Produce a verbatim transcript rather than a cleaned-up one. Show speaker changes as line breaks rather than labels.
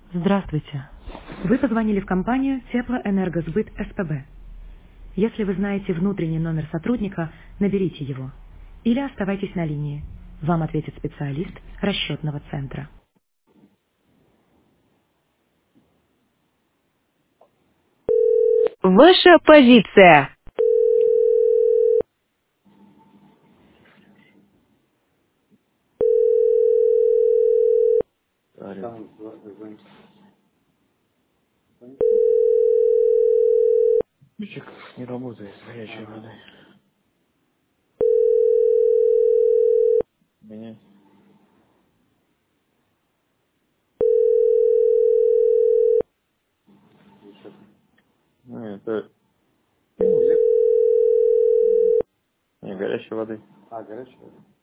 Здравствуйте. Вы позвонили в компанию Теплоэнергосбыт СПБ. Если вы знаете внутренний номер сотрудника, наберите его. Или оставайтесь на линии. Вам ответит специалист расчетного центра. Ваша позиция.
Алло. Ключик не работает с горячей водой. Меня. Ну, это не горячей воды. А, горячей воды.